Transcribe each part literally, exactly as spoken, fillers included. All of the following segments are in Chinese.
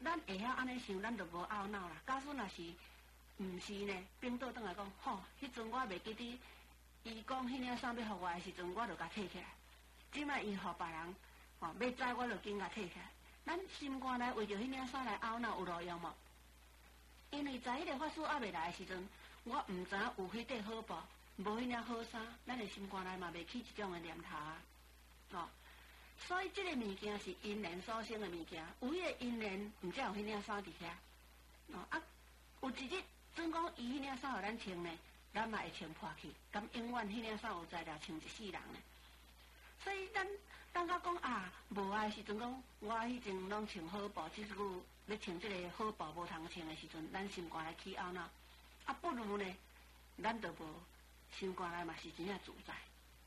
咱会晓安尼想，咱就无懊恼啦。假使若是毋是呢，冰岛转来讲，吼，迄阵我袂记得，伊讲迄领衫要互我的时阵，我就甲摕起来。即摆伊互别人，吼，要知我就紧甲摕起来。咱心肝内为着迄领衫来懊恼有路用无？因为在迄个法师还未来的时阵，我毋知影有迄块好布，无迄领好衫，咱的心肝内嘛袂起一种的念头啊，哦。所以这个物件是因缘所生的物件，有迄个因缘，毋才有迄领衫伫遐。哦啊，有一日准讲伊迄领衫互咱穿呢，咱嘛会穿破去，咁永远迄领衫有材料穿一世人呢。所以咱当甲讲啊，无爱时阵讲，我迄阵拢穿好布，即是句咧穿这个好布无通穿的时阵，咱心肝来起懊恼，啊不如呢，咱就无心肝内嘛是真正自在。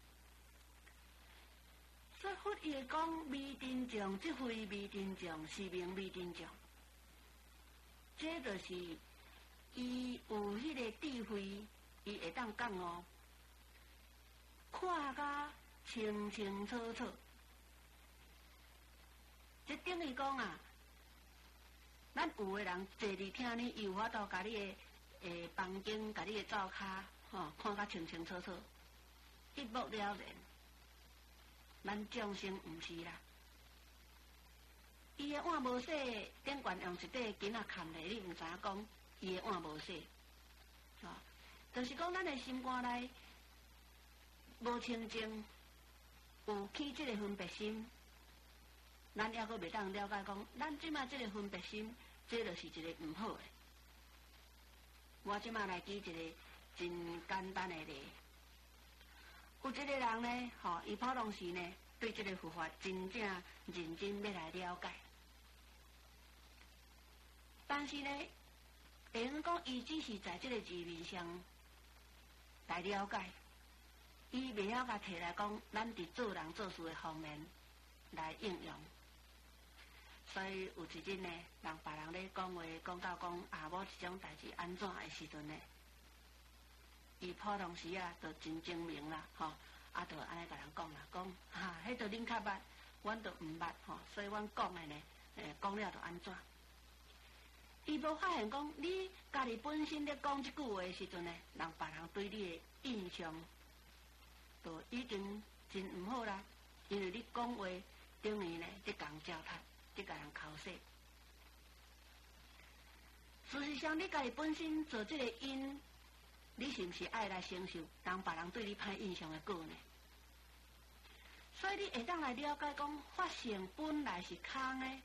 所以佛伊会讲未真正，即非未真正，是名未真正。这就是伊有迄个智慧，伊会当讲哦，看甲清清楚楚。这等于讲啊，咱有个人坐伫厅呢，伊有法度甲你的诶房间，甲你的灶骹，吼，看甲清清楚楚，一目了然。咱众生毋是啦，伊的碗无洗，顶悬用一块巾仔盖咧，你毋知影讲伊的碗无洗，啊、哦，就是讲咱的心肝内无清净，有起这个分别心，咱还阁袂当了解讲，咱即卖这个分别心，这就是一个毋好的。我即卖来举一个真简单的例。有一个人呢，吼、哦，伊普通时呢，对这个佛法真正认真要来了解，但是呢，会用讲伊只是在这个字面上来了解，伊袂晓甲摕来讲，咱伫做人做事的方面来应用。所以有一日呢，人别人咧讲话，讲到讲啊，某一种代志安怎的时阵呢？伊普通时啊，就真精明啦，吼，啊，就安尼甲人讲啦，讲哈，迄着恁较捌，阮着毋捌，吼，所以阮讲的呢，诶，讲了着安怎？伊无发现讲，你家己本身咧讲即句话的时阵呢，人别人对你的印象，就已经真毋好啦，因为你讲话等于呢，伫共糟蹋，伫甲人口舌。事实上，你家己本身做即个因。你是毋是爱来承受人别人对你歹印象的果呢？所以你会当来了解讲，法性本来是空的，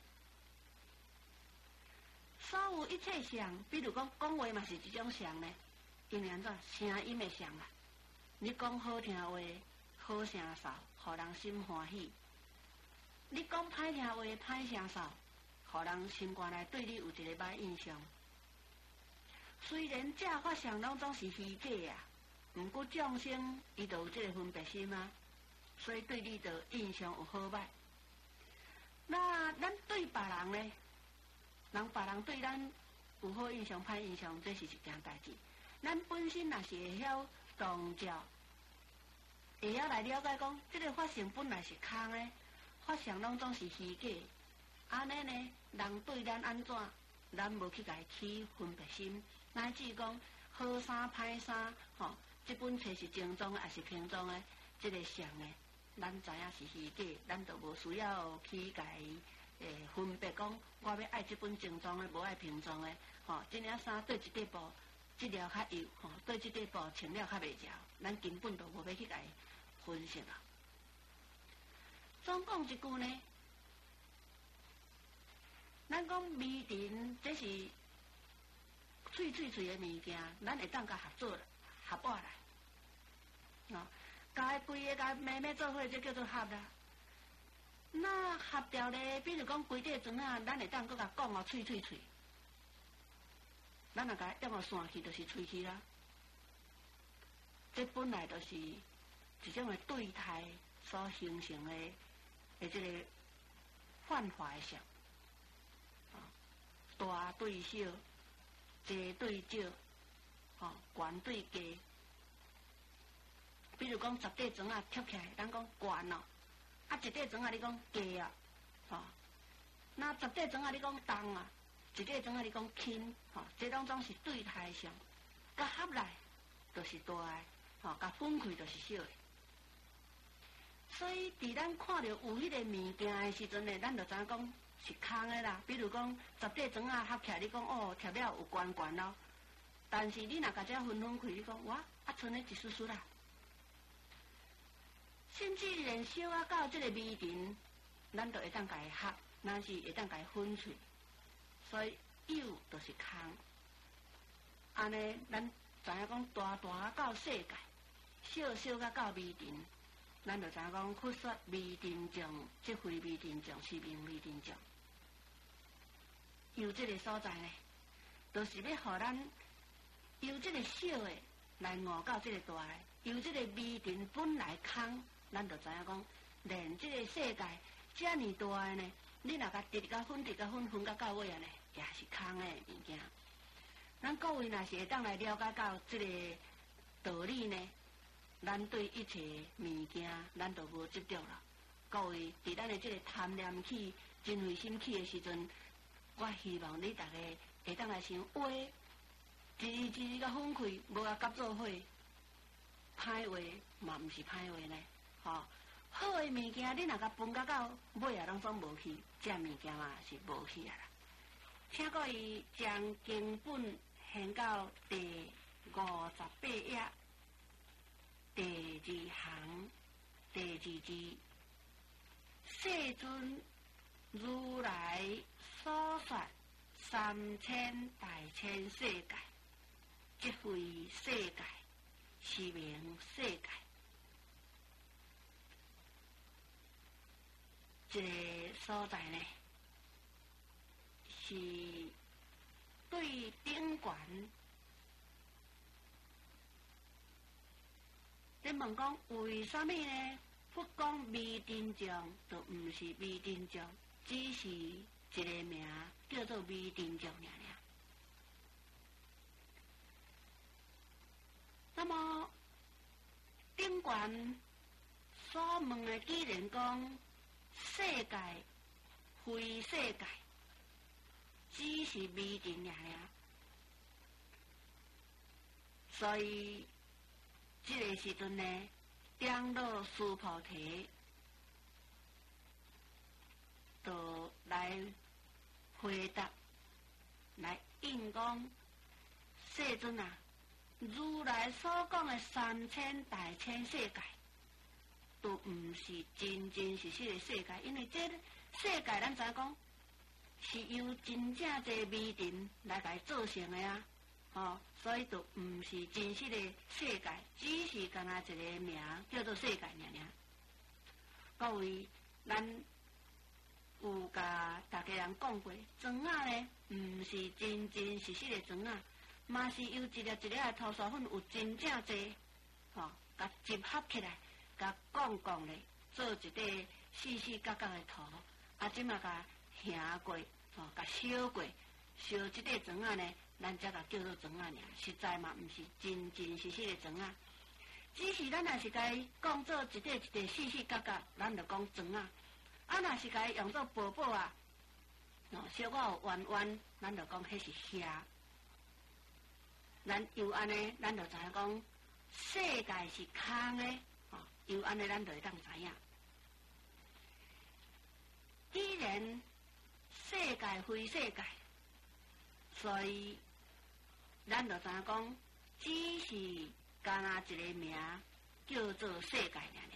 所有一切相，比如讲讲话嘛是一种相呢，因为安怎声音的相啊？你讲好听话，好声嗽，互人心欢喜；你讲歹听话，歹声嗽，互人心肝内对你有一个歹印象。虽然这法相拢总是虚假啊，毋过众生伊就有这个分别心啊，所以对你的印象有好歹。那咱对别人呢？人别人对咱有好印象、歹印象，这是一件代志。咱本身若是会晓同照，会晓来了解讲，这个法性本来是空的，法相拢总是虚假。安尼呢，人对咱安怎？咱无去甲伊起分别心，乃至讲好衫歹衫，吼，这本册是正宗的还是平装的，这个相呢，咱知影是虚假，咱就无需要去甲伊诶分别讲，我要爱这本正装的，无爱平装的，吼，这领衫对一块布，质料较幼，吼，对这块布穿了较袂潮，咱根本就无要去甲伊分析啊。总讲一句呢。咱讲味甜，这是脆脆脆的物件，咱会当甲合作合拨来，哦，甲规个甲妹妹做伙，这叫做合啦。那合掉咧，比如讲规块砖啊，咱会当搁甲讲哦脆脆脆，咱若甲用哦散去，就是脆去啦。这本来就是一种的对态所形成的，的这个幻化的相。大对小，济对少，吼、哦，悬对低。比如讲十块砖啊贴起来，咱讲悬哦，啊一块砖啊你讲低啊，吼、哦，那十块砖啊你讲重啊， 一个怎啊？你讲轻，吼，这拢总是对态上，甲合来就是大个，吼，甲分开就是小个。所以，伫咱看到有迄个物件的时阵呢，咱就知影讲是空的啦。比如讲，十块砖啊合起来，你讲哦，贴了有悬悬咯。但是你若甲这分分开，你讲哇，啊，剩咧一丝丝啦。甚至连小啊到这个微尘，咱都会当甲伊合，咱是会当甲伊分出。所以有就是空。安尼，咱知影讲大大啊到世界，小小啊到微尘。咱就知影讲，佛说微尘障，即非微尘障，是名微尘障。由这个所在呢，就是要互咱由这个小的来悟到这个大的，由这个微尘本来空，咱就知影讲，连这个世界这尔大的呢，你若甲直甲分、直甲分、分甲到尾啊呢，也是空的物件。咱各位若是会当来了解到这个道理呢？咱对一切物件，咱就无执着了。各位，伫咱的这个贪念起、真慧心起的时阵，我希望你大家会当来想，话一字一字甲分开，无甲夹做伙，歹话嘛毋是歹话呢。吼，好的物件，你若甲分甲到尾啊，拢总无去，这物件嘛是无去啊啦。请各位将经本献到第五十八页。第二行，第二字，世尊如来所说三千大千世界，即非世界，是名世界。这个所在呢，是对顶悬。你问讲为什么呢？佛讲微尘障，就毋是微尘障，只是一个名叫做微尘障尔尔。那么顶悬所问的，既然讲世界非世界，只是微尘尔尔，所以。这个时阵呢，长老须菩提就来回答，来应讲：世尊啊，如来所讲的三千大千世界，都毋是真真实实的世界，因为这世界咱知影讲，是由真正侪微尘来来造成的啊。哦，所以就毋是真实的世界，只是干那一个名叫做世界尔尔。各位，咱有甲大家人讲过，砖仔呢，毋是真真实实的砖仔，嘛是由一粒一粒的涂沙粉有真正侪，吼、哦，甲集合起来，甲讲讲咧，做一块细细角角的涂，啊，即嘛甲行过，吼、哦，甲烧过，烧即块砖仔呢。咱才甲叫做砖仔尔，实在嘛，毋是真真实实的砖仔。只是咱若是甲伊讲做一块一块细细角角，咱就讲砖仔。啊，若是甲伊用做薄薄啊，哦，小可有弯弯，咱就讲迄是虾。咱又安尼，咱就知影讲世界是空的，哦，又安尼，咱就会当知影。既然世界非世界，所以。咱就知影讲，只是干那一个名叫做世界尔尔。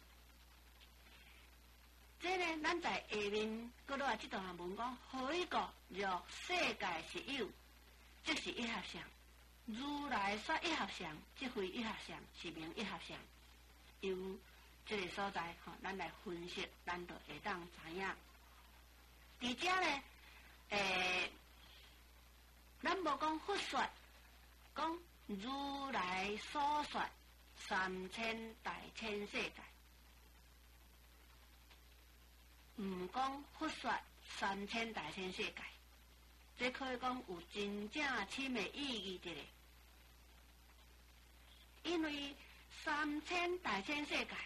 这呢，咱在下面搁落来这段文讲，何以个若世界是有，即是一合相。如来说一合相，即非一合相，是名一合相。由这个所在，吼，咱来分析，咱就会当知影。伫遮呢，诶。咱无讲佛说，讲如来所说三千大千世界，毋讲佛说三千大千世界，这可以讲有真正深的意义的咧。因为三千大千世界，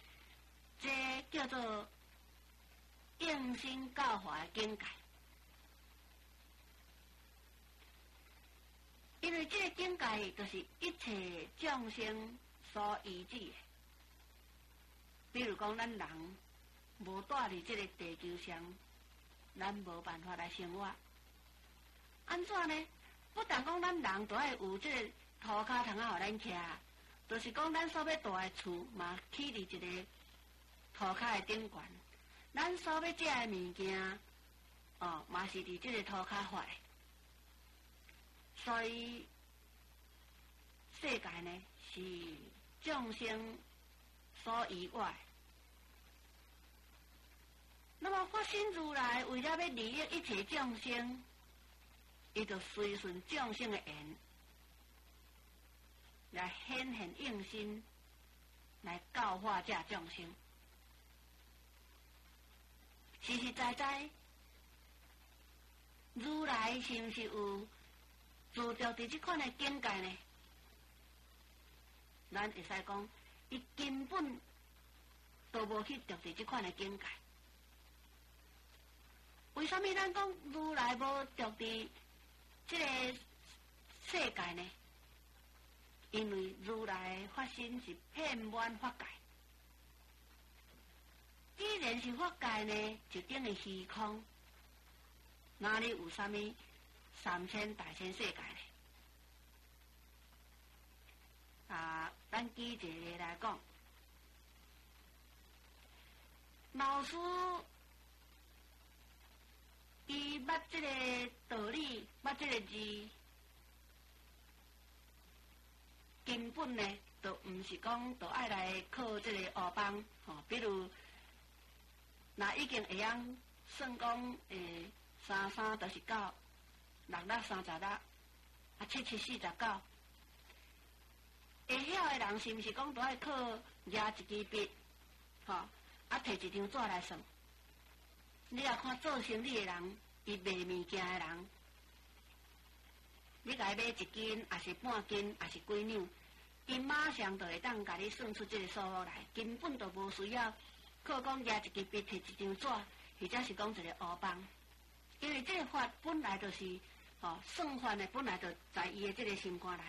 这叫做应心教化的境界。 因为这个境界就是一切众生所依止的。比如讲，咱人无住伫这个地球上，咱无办法来生活。安怎呢？不但讲咱人都爱有这个涂骹通啊，互咱徛，就是讲咱所要住的厝嘛，起伫一个涂骹的顶悬。咱所要食的物件，哦，嘛是伫这个涂骹发的。所以世界呢是众生所依我的。那么法身如来为了要利益一切众生，伊就随顺众生的缘，来显现用心，来教化这众生。实实在在，如来是毋是有自着伫这款的境界呢？咱会使讲，伊根本都无去着伫这款的境界。为什么咱讲如来无着伫这个世界呢？因为如来法身是遍满法界。既然是法界呢，就等于虚空，哪里有啥物三千大千世界呢？啊，咱举一个例来讲，老师伊捌这个道理，捌这个字，根本呢，就毋是讲就爱来靠这个学帮，吼、哦，比如。那已经会晓算讲，诶，三三就是九，六六三十六，啊七七四十九。会晓的人是毋是讲都爱靠抓一支笔，吼、哦，啊摕一张纸来算？你若看做生意的人，伊卖物件的人，你甲伊买一斤，还是半斤，还是几两，伊马上就会当甲你算出这个数目来，根本就无需要。靠讲拿一支笔摕一张纸，或者是讲一个黑棒，因为这个法本来就是，哦，算法呢本来就在伊的这个心肝内。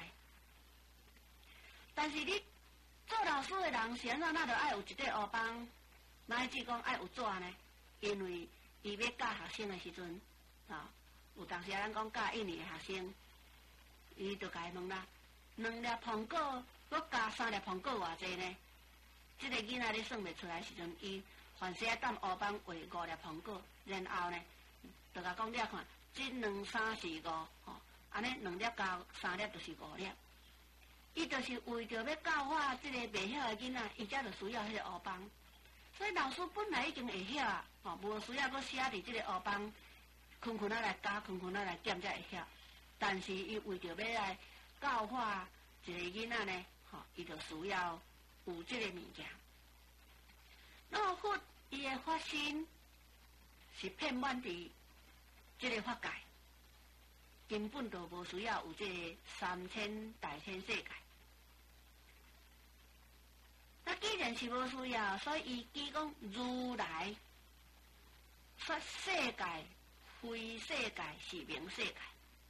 但是你做老师的人，是安怎那就爱有一块黑棒，乃至讲爱有纸呢？因为伊要教学生的时阵，啊、哦，有当时咱讲教一年的学生，伊就甲伊问啦，两粒苹果，佮加三粒苹果偌济呢？这个囡仔咧算袂出来时阵，伊凡是爱等黑板画五粒苹果，然后呢，就甲讲你啊看，这两三四五，吼，安尼两粒加三粒就是五粒。伊就是为着要教化这个袂晓的囡仔，伊才就需要迄个黑板。所以老师本来已经会晓啊，吼，无需要搁写伫这个黑板，空空啊来加，空空啊来减才会晓。但是伊为着要来教化一个囡仔呢，吼，伊就需要。有这个物件，那么佛伊的法身是遍满伫这个法界，根本就无需要有这个三千大千世界。那既然是无需要，所以伊讲如来说世界非世界是名世界。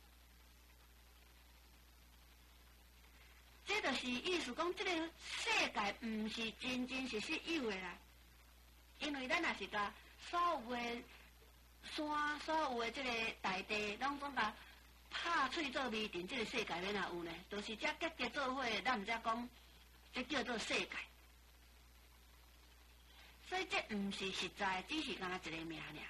这就是意思讲，这个世界毋是真真实实有的啦。因为咱若是甲所有的山、所有的这个大地，拢总甲拍喙做味阵，这个世界免哪有呢？就是这结结做伙，咱毋则讲，这叫做世界。所以这毋是实在，只是干那一个名尔。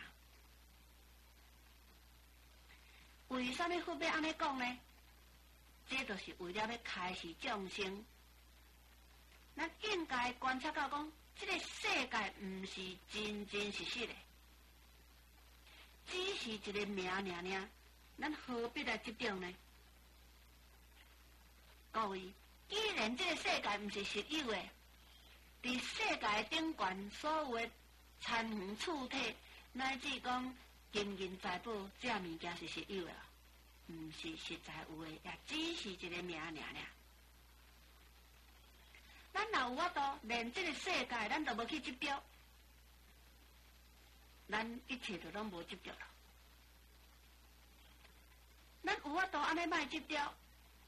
为什么佛要安尼讲呢？这就是为了要开示众生，咱应该观察到讲，这个世界毋是真真实实的，只是一个名尔尔，咱何必来执着呢？各位，既然这个世界毋是实有的，伫世界顶悬所有的参园厝体，乃至讲金银财宝，这物件是实有的。毋是实在有诶，也只是一个名尔尔。咱若有法度，连这个世界咱都无去执着，咱一切都拢无执着了。咱有法度安尼莫执着，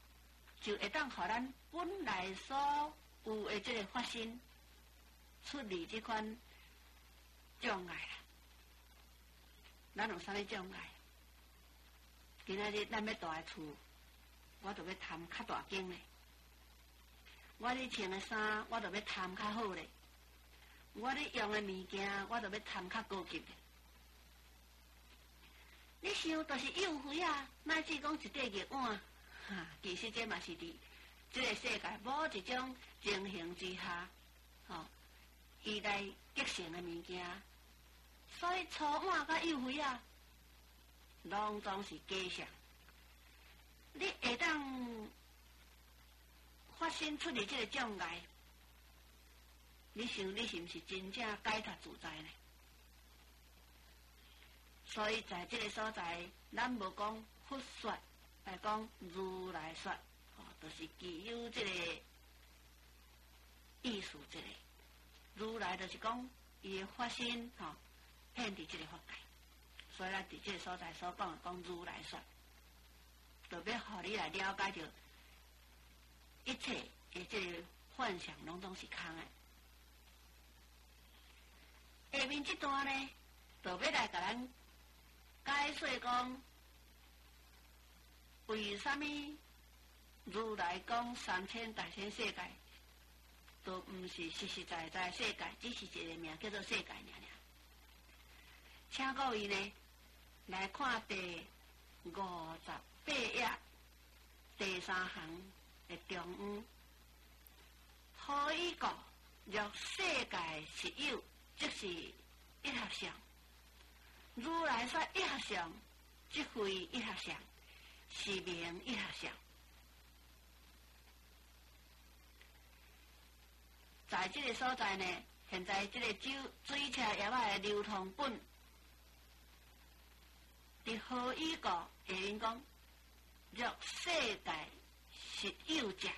就会当互咱本来所有的这个发生出离这款障碍啦。咱有啥物障碍？今仔日咱要住的厝，我着要谈较大间嘞。我咧穿的衫，我着要谈较好咧。我咧用的物件，我着要谈较高级咧。你想，就是幼肥啊，乃至讲一块玉碗，哈，其实这嘛是伫这个世界某一种情形之下，吼、哦，伊来结成的物件。所以粗碗甲幼肥啊，拢总是假象。你会当发生出嚟这个障碍，你想你是毋是真正解脱自在呢？所以在这个所在，咱无讲佛说，来讲如来说，哦，就是具有这个意思，这个如来就是讲伊的发心，吼、哦，显伫这个法界。所以咱伫这个所在所讲的讲如来说，就要互你来了解到一切的这个幻想拢总是空的。下面这段呢，就要来甲咱解说讲，为什么如来讲三千大千世界，都毋是实实在在世界，只是一个名叫做世界尔尔。请各位呢来看第五十八页第三行的中央，何以讲若世界实有，即是一合相。如来说一合相，即非一合相，是名一合相。在这个所在呢，现在这个酒水车业的流通本，伫何以个下面讲，若世界实有者，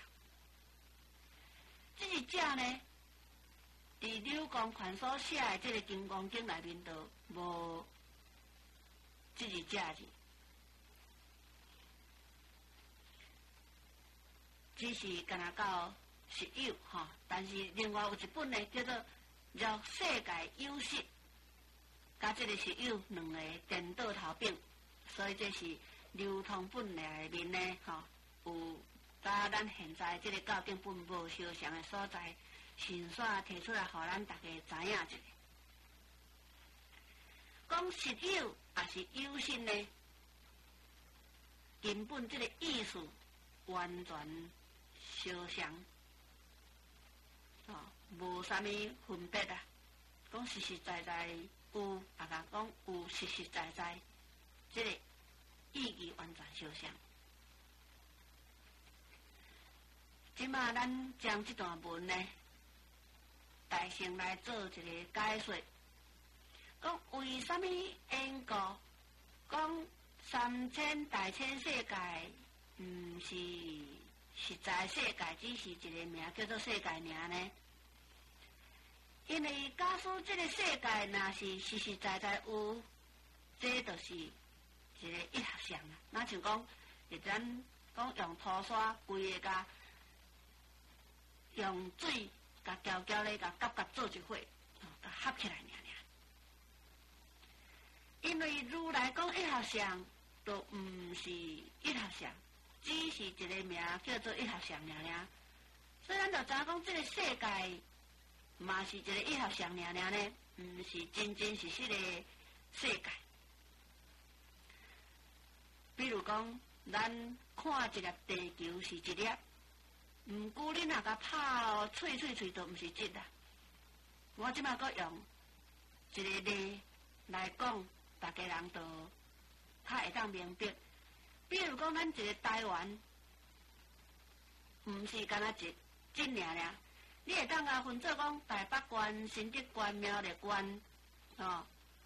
这个者呢，伫柳公权所写的这个金刚经内面都无这个者字，只是干那到实有吼，但是另外有一本呢，叫做《若世界有实》，甲这个实有两个颠倒头柄，所以这是流通本内面呢，吼、哦、有甲咱现在这个教经本无相像的所在，先煞提出来，互咱大家知影一下。讲实有也是有实呢，根本这个意思完全相像。哦，无啥物分别啊！讲实实在在有，啊甲讲有实实在在，这个意义完全相像。即马咱将这段文呢，大成来做一个解说。讲为什么因果讲三千大千世界，毋是实在世界，只是一个名叫做世界尔呢？因为假使这个世界若是实实在在有，这就是一个一合相啦。那像讲，是咱讲用土沙规个甲用水甲搅搅咧，甲夹夹做一伙，甲合起来尔尔。因为如来讲一合相，都毋是一合相。只是一个名叫做一合相尔尔，所以咱就知影讲，这个世界嘛是一个一合相尔尔呢，毋是真真实实的世界。比如讲，咱看一粒地球是一粒，毋过你若甲拍脆脆脆，都毋是一啦。我即马阁用一个例来讲，大家人都较会当明白。比如讲，咱一个台湾，毋是干那一真尔尔，你会当甲分做讲台北县、新竹县、苗栗县，哦，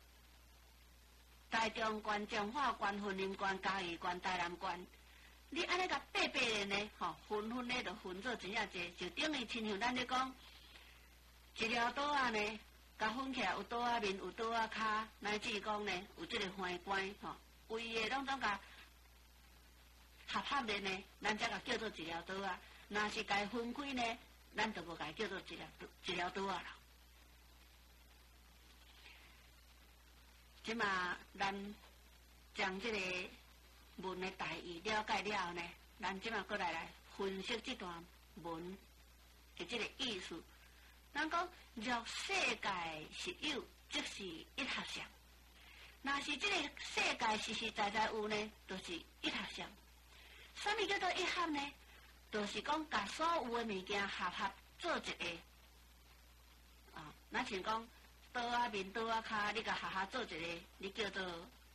台中县、彰化县、云林县、嘉义县、台南县，你安尼甲八八个呢，吼、哦，分分咧就分做真正济，就等于亲像咱咧讲，一条岛仔呢，甲分起来有岛仔面，有岛仔骹，乃至讲呢有即个花关，吼、哦，规个拢总甲合合的呢，咱才甲叫做一条刀啊。若是甲伊分开呢，咱就无甲伊叫做一条一条刀啊啦。即嘛，咱将即个文的大意了解了后呢，咱即嘛过来来分析这段文的即个意思。咱讲若世界实有，即是一合相。若是即个世界实实在在有呢，就是一合相。啥物叫做一合呢？就是讲甲所有的物件合合做一个。啊，咱像讲刀啊面、刀啊骹，你甲合合做一个，你叫做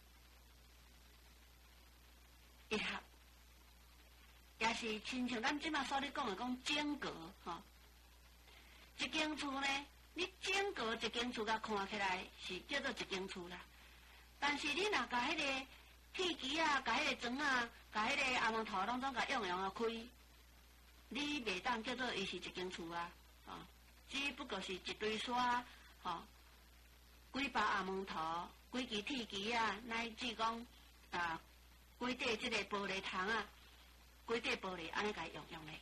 一合。也是亲像咱即马所咧讲的讲整格，吼。一间厝呢，你整个一间厝甲看起来是叫做一间厝啦。但是你若甲迄个铁机啊、甲迄个砖啊、甲迄个阿蒙头拢总甲用用啊开，你袂当叫做伊是一间厝啊，吼、哦，只不过是一堆沙，吼、哦，几把阿蒙头、几支铁机啊，乃至讲啊，几块即个玻璃窗啊，几块玻璃安尼甲用用咧。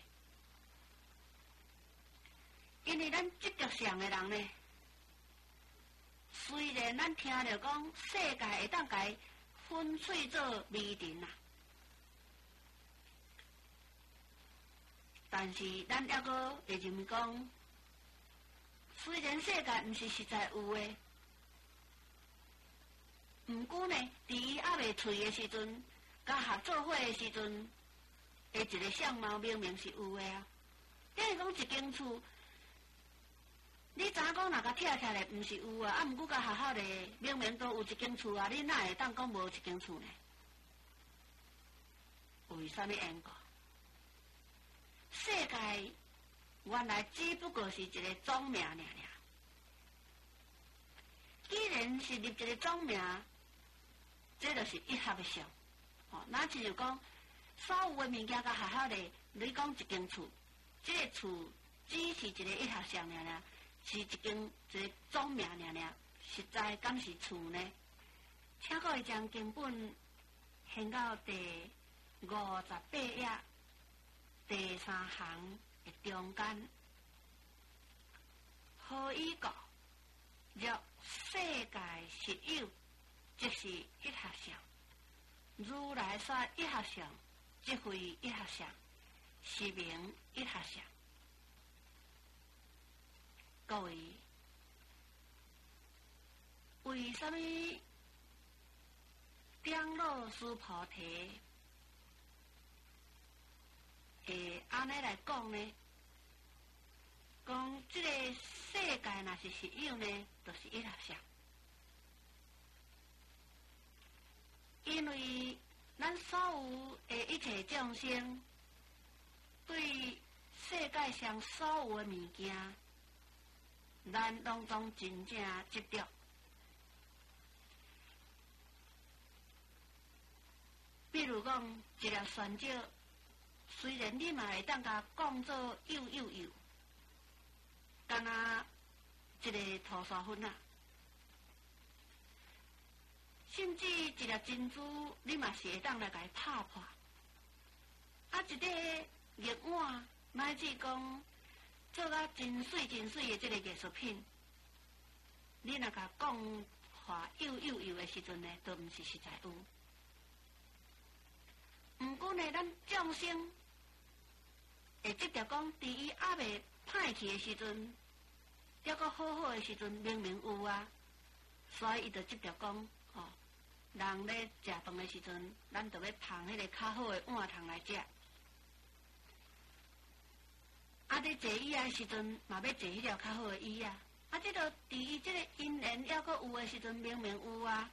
因为咱执着上的人呢，虽然咱听着讲世界会当甲伊分碎做微尘啊，但是咱抑阁会认为讲，虽然世界毋是实在有诶，毋过呢，伫伊还未碎诶时阵，甲合作伙诶时阵，诶一个相貌明明是有诶啊。等于讲一间厝。你知影讲，若甲拆起来，毋是有啊，啊，毋过甲合合咧，明明都有一间厝啊，你哪会当讲无一间厝呢？为什么缘故？世界原来只不过是一个总名尔尔。既然是立一个总名，这就是一合的相。哦，那就是讲，所有的物件甲合合咧，你讲一间厝，这个厝只是一个一合相尔尔。是一间一个总名尔尔，实在敢是厝呢？请各位将经本掀到第五十八页第三行的中间。何以故？若世界实有，即是一合相。如来说一合相，即非一合相，是名一合相。各位，为什么长老师菩提会安尼来讲呢？讲这个世界若是实有呢，就是一合相。因为咱所有的一切众生，对世界上所有的物件。咱拢总真正执着，比如讲一粒酸椒，虽然你嘛会当甲讲做幼幼幼，敢若一个涂沙粉啊，甚至一粒珍珠，你嘛是会当来甲伊拍破，啊，一个玉碗，乃至讲。做甲真水真水的这个艺术品，你若甲讲话幼幼幼的时阵呢，都毋是实在有。毋过呢，咱众生会执着讲，伫伊还未歹去的时阵，抑阁好好的时阵，明明有啊，所以伊就执着讲，哦，人咧食饭的时阵，咱就要捧迄个较好的碗汤来食。啊！伫坐椅啊时阵，嘛要坐迄条较好的椅啊！啊，即个伫伊即个因缘抑阁有的时阵，明明有啊。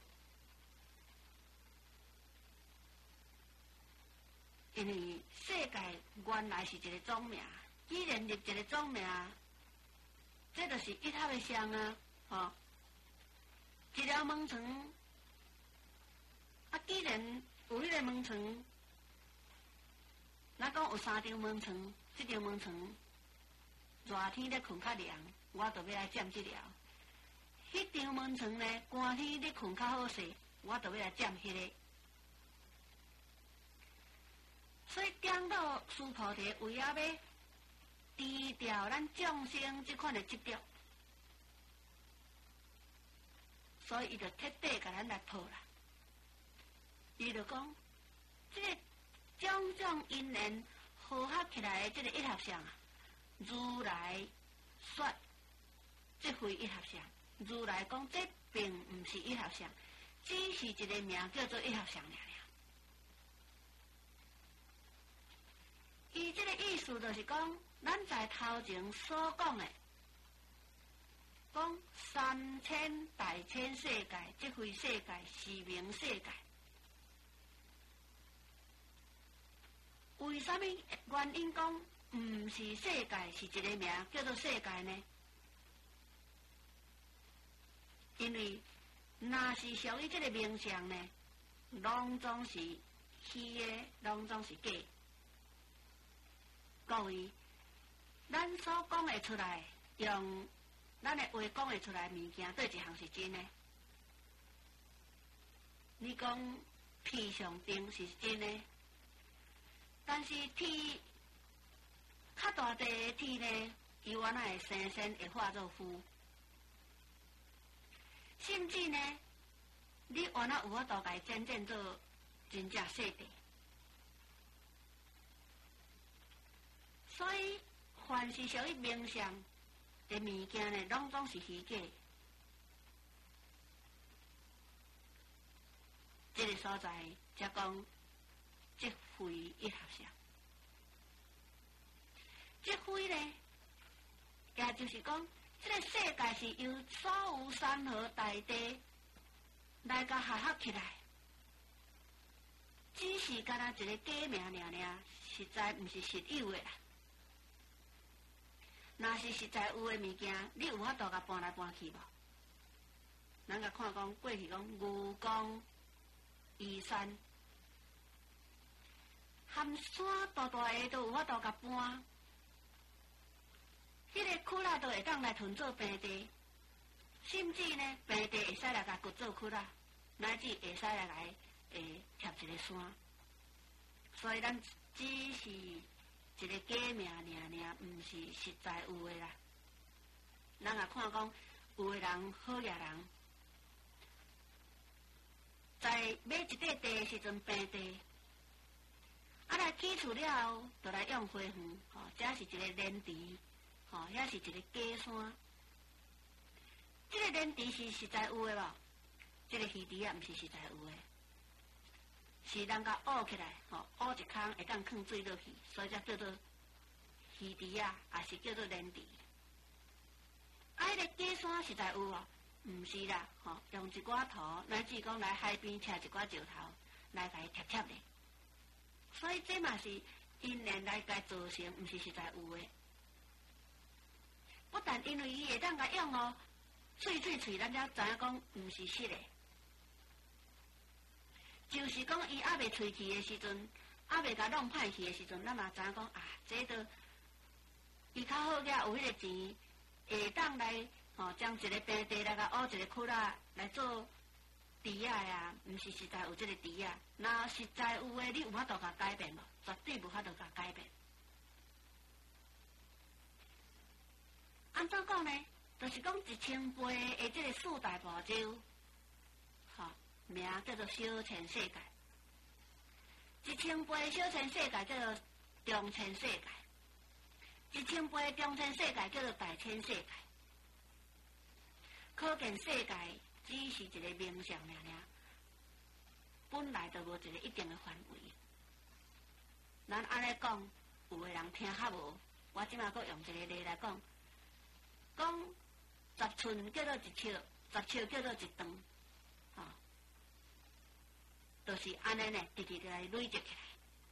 因为世界原来是一个总名，既然立一个总名，这就是一合的相啊！吼、哦，一条门床，啊，既然有迄个门床，咱讲有三张门床，即张门床。热天咧困较凉，我就要来占即条。迄张门床呢，寒天咧困较好势，我就要来占迄个。 所以颠倒师菩提为了要除掉咱众生这款的执着，所以伊就彻底甲咱来破啦。伊就讲，这个种种因缘合合起来的这个一合相啊，如来说这非一合相，如来讲这并不是一合相，只是一个名叫做一合相尔尔。伊这个意思就是讲，咱在头前所讲的，讲三千大千世界，这非世界是名世界。为什么原因讲唔是世界，是一个名叫做世界呢？因为若是属于这个名相呢，拢总是虚的，拢总是假。各位，咱所讲的出来，用咱的话讲的出来物件，对一项是真的。你讲天上定是真的，但是天较大地的天呢，伊原来会生生会化作灰，甚至呢，你原来有法度甲伊真正做真正细地。所以，凡是属于名相的物件呢，拢总是虚假。这个所在，才讲即非一合相。即非呢，也就是讲，这个世界是由所有山河大地来甲合合起来，只是干那一个假名尔尔，实在毋是实有的啦。若是实在有的物件，你有法度甲搬来搬去无？咱甲看讲过去讲牛公移山，含山大大个都有法度甲搬，迄、那个窟窿都会当来屯做平地，甚至呢平地会使来甲掘做窟窿，乃至会使来来诶贴一个山。所以咱只是一个假名尔尔，毋是实在有的啦。咱也看讲，有的人好野人，在买一块地的时阵平地，啊来起厝了后，就来用花园，吼、哦，这是一个莲池，吼、哦，遐是一个假山。这个莲池是实在有的无？这个鱼池啊，毋是实在有的。是人甲挖起来，吼、哦，挖一空会当放水落去，所以才叫做鱼池啊，也是叫做莲池。啊，迄个假山实在有哦，毋是啦，吼、哦，用一寡土，乃至讲来海边车一寡石头来甲伊贴贴咧。所以这嘛是因缘来甲造成，毋是实在有的。不但因为伊会当甲用哦，喙喙喙，咱才知影讲毋是实的。就是讲，伊还未吹气的时阵，还未甲弄歹去的时阵，咱嘛知影讲啊，这都伊较好个有迄个钱，会当来吼，将、哦、一个平地来甲挖一个窟窿来做池仔呀，毋是实在有这个池仔。若实在有诶，你有法度甲改变无？绝对无法度甲改变。安怎讲呢？就是讲一千倍的这个四大部洲，吼、哦。名叫做小千世界，一千倍小千世界叫做中千世界，一千倍中千世界叫做大千世界。可见世界只是一个名相尔尔，本来就无一个一定的范围。咱安尼讲，有个人听较无，我即马阁用一个例来讲，讲十寸叫做一尺，十尺叫做一丈。就是安尼呢，直直来累积起来。